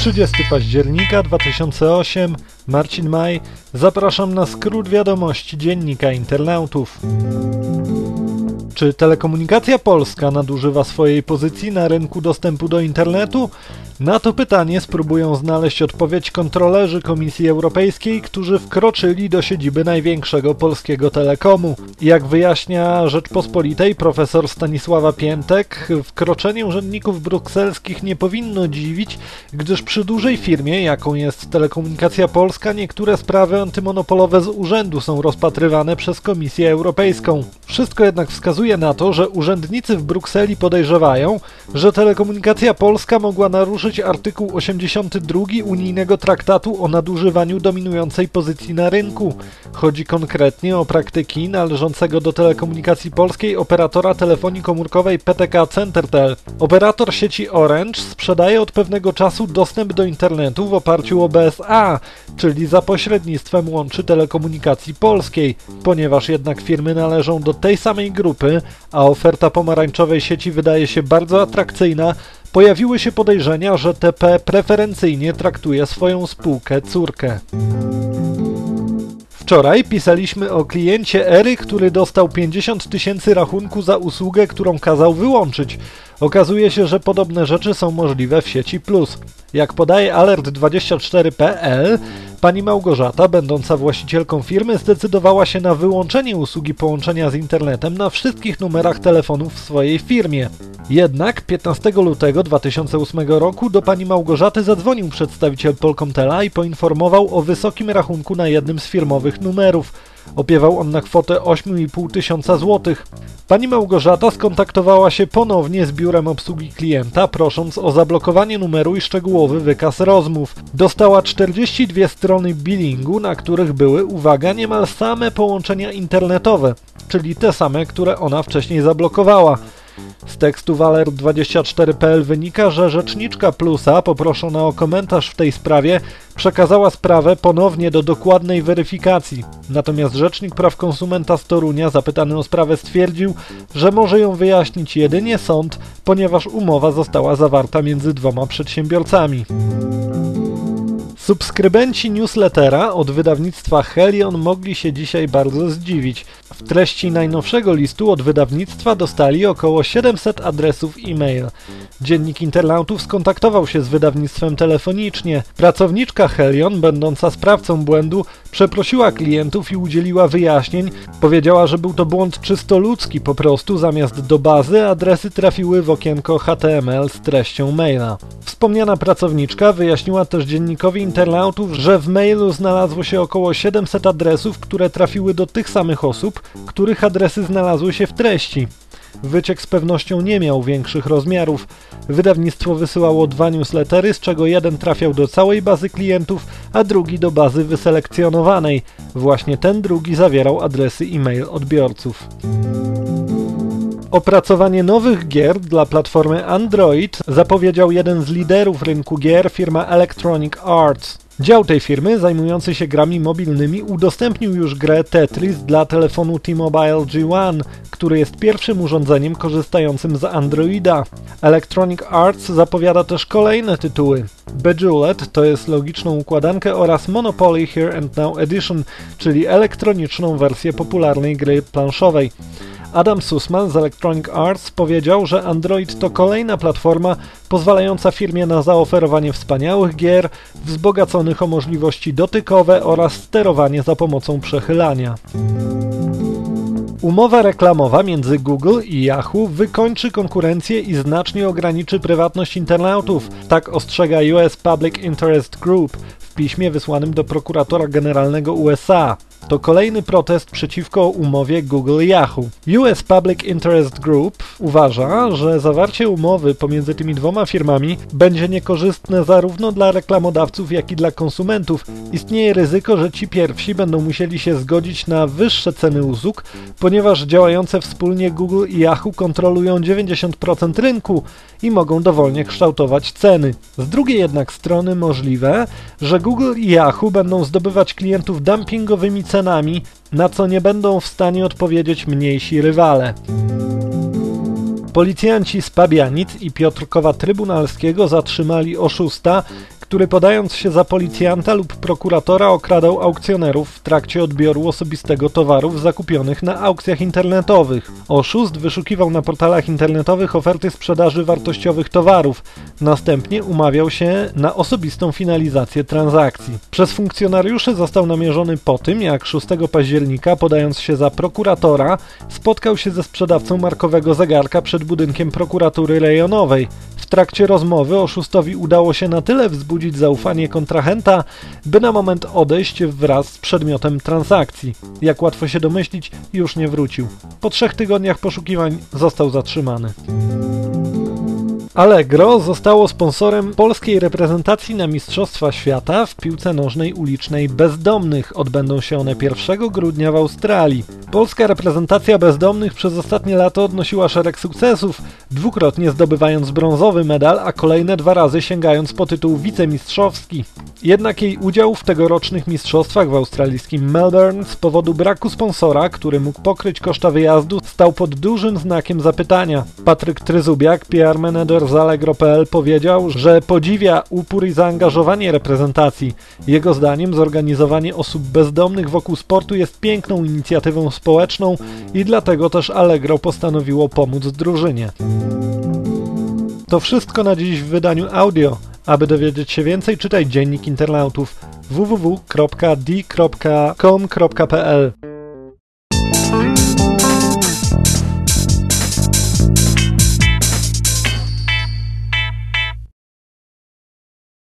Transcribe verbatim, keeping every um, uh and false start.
trzydziestego października dwa tysiące ósmego, Marcin Maj. Zapraszam na skrót wiadomości Dziennika Internautów. Czy Telekomunikacja Polska nadużywa swojej pozycji na rynku dostępu do internetu? Na to pytanie spróbują znaleźć odpowiedź kontrolerzy Komisji Europejskiej, którzy wkroczyli do siedziby największego polskiego telekomu. Jak wyjaśnia Rzeczpospolitej profesor Stanisława Piętek, wkroczenie urzędników brukselskich nie powinno dziwić, gdyż przy dużej firmie, jaką jest Telekomunikacja Polska, niektóre sprawy antymonopolowe z urzędu są rozpatrywane przez Komisję Europejską. Wszystko jednak wskazuje na to, że urzędnicy w Brukseli podejrzewają, że Telekomunikacja Polska mogła naruszyć artykuł osiemdziesiąty drugi unijnego traktatu o nadużywaniu dominującej pozycji na rynku. Chodzi konkretnie o praktyki należącego do Telekomunikacji Polskiej operatora telefonii komórkowej P T K Centertel. Operator sieci Orange sprzedaje od pewnego czasu dostęp do internetu w oparciu o B S A, czyli za pośrednictwem łączy Telekomunikacji Polskiej. Ponieważ jednak firmy należą do tej samej grupy, a oferta pomarańczowej sieci wydaje się bardzo atrakcyjna, pojawiły się podejrzenia, że T P preferencyjnie traktuje swoją spółkę córkę. Wczoraj pisaliśmy o kliencie Ery, który dostał pięćdziesiąt tysięcy rachunku za usługę, którą kazał wyłączyć. Okazuje się, że podobne rzeczy są możliwe w sieci Plus. Jak podaje alert dwadzieścia cztery kropka p l, pani Małgorzata, będąca właścicielką firmy, zdecydowała się na wyłączenie usługi połączenia z internetem na wszystkich numerach telefonów w swojej firmie. Jednak piętnastego lutego dwa tysiące ósmego roku do pani Małgorzaty zadzwonił przedstawiciel Polkomtela i poinformował o wysokim rachunku na jednym z firmowych numerów. Opiewał on na kwotę osiem i pół tysiąca złotych. Pani Małgorzata skontaktowała się ponownie z biurem obsługi klienta, prosząc o zablokowanie numeru i szczegółowy wykaz rozmów. Dostała czterdzieści dwie strony billingu, na których były, uwaga, niemal same połączenia internetowe, czyli te same, które ona wcześniej zablokowała. Z tekstu w alert dwadzieścia cztery kropka p l wynika, że rzeczniczka Plusa, poproszona o komentarz w tej sprawie, przekazała sprawę ponownie do dokładnej weryfikacji. Natomiast Rzecznik Praw Konsumenta z Torunia, zapytany o sprawę, stwierdził, że może ją wyjaśnić jedynie sąd, ponieważ umowa została zawarta między dwoma przedsiębiorcami. Subskrybenci newslettera od wydawnictwa Helion mogli się dzisiaj bardzo zdziwić. W treści najnowszego listu od wydawnictwa dostali około siedemset adresów e-mail. Dziennik Internautów skontaktował się z wydawnictwem telefonicznie. Pracowniczka Helion, będąca sprawcą błędu, przeprosiła klientów i udzieliła wyjaśnień. Powiedziała, że był to błąd czysto ludzki, po prostu zamiast do bazy adresy trafiły w okienko H T M L z treścią maila. Wspomniana pracowniczka wyjaśniła też dziennikowi Internautów, że w mailu znalazło się około siedemset adresów, które trafiły do tych samych osób, których adresy znalazły się w treści. Wyciek z pewnością nie miał większych rozmiarów. Wydawnictwo wysyłało dwa newslettery, z czego jeden trafiał do całej bazy klientów, a drugi do bazy wyselekcjonowanej. Właśnie ten drugi zawierał adresy e-mail odbiorców. Opracowanie nowych gier dla platformy Android zapowiedział jeden z liderów rynku gier, firma Electronic Arts. Dział tej firmy, zajmujący się grami mobilnymi, udostępnił już grę Tetris dla telefonu T-Mobile G jeden, który jest pierwszym urządzeniem korzystającym z Androida. Electronic Arts zapowiada też kolejne tytuły. Bejeweled to jest logiczną układankę oraz Monopoly Here and Now Edition, czyli elektroniczną wersję popularnej gry planszowej. Adam Sussman z Electronic Arts powiedział, że Android to kolejna platforma pozwalająca firmie na zaoferowanie wspaniałych gier, wzbogaconych o możliwości dotykowe oraz sterowanie za pomocą przechylania. Umowa reklamowa między Google i Yahoo wykończy konkurencję i znacznie ograniczy prywatność internautów, tak ostrzega U S Public Interest Group w piśmie wysłanym do prokuratora generalnego U S A. To kolejny protest przeciwko umowie Google-Yahoo. U S Public Interest Group uważa, że zawarcie umowy pomiędzy tymi dwoma firmami będzie niekorzystne zarówno dla reklamodawców, jak i dla konsumentów. Istnieje ryzyko, że ci pierwsi będą musieli się zgodzić na wyższe ceny usług, ponieważ działające wspólnie Google i Yahoo kontrolują dziewięćdziesiąt procent rynku i mogą dowolnie kształtować ceny. Z drugiej jednak strony możliwe, że Google i Yahoo będą zdobywać klientów dumpingowymi cenami, na co nie będą w stanie odpowiedzieć mniejsi rywale. Policjanci z Pabianic i Piotrkowa Trybunalskiego zatrzymali oszusta, który podając się za policjanta lub prokuratora okradał aukcjonerów w trakcie odbioru osobistego towarów zakupionych na aukcjach internetowych. Oszust wyszukiwał na portalach internetowych oferty sprzedaży wartościowych towarów, następnie umawiał się na osobistą finalizację transakcji. Przez funkcjonariuszy został namierzony po tym, jak szóstego października, podając się za prokuratora, spotkał się ze sprzedawcą markowego zegarka przed budynkiem prokuratury rejonowej. W trakcie rozmowy oszustowi udało się na tyle wzbudzić zaufanie kontrahenta, by na moment odejść wraz z przedmiotem transakcji. Jak łatwo się domyślić, już nie wrócił. Po trzech tygodniach poszukiwań został zatrzymany. Allegro zostało sponsorem polskiej reprezentacji na Mistrzostwa Świata w piłce nożnej ulicznej bezdomnych. Odbędą się one pierwszego grudnia w Australii. Polska reprezentacja bezdomnych przez ostatnie lato odnosiła szereg sukcesów, dwukrotnie zdobywając brązowy medal, a kolejne dwa razy sięgając po tytuł wicemistrzowski. Jednak jej udział w tegorocznych mistrzostwach w australijskim Melbourne z powodu braku sponsora, który mógł pokryć koszta wyjazdu, stał pod dużym znakiem zapytania. Patryk Tryzubiak, P R manager z Allegro kropka p l, powiedział, że podziwia upór i zaangażowanie reprezentacji. Jego zdaniem zorganizowanie osób bezdomnych wokół sportu jest piękną inicjatywą społeczną i dlatego też Allegro postanowiło pomóc drużynie. To wszystko na dziś w wydaniu audio. Aby dowiedzieć się więcej, czytaj Dziennik Internautów w w w kropka d kropka com kropka p l.